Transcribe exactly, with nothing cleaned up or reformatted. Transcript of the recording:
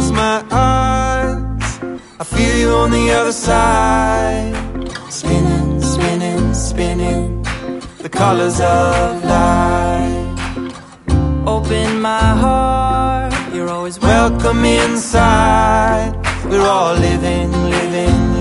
close my eyes, I feel you on the other side. Spinning, spinning, spinning, the colors of light. Open my heart, you're always welcome inside. We're all living, living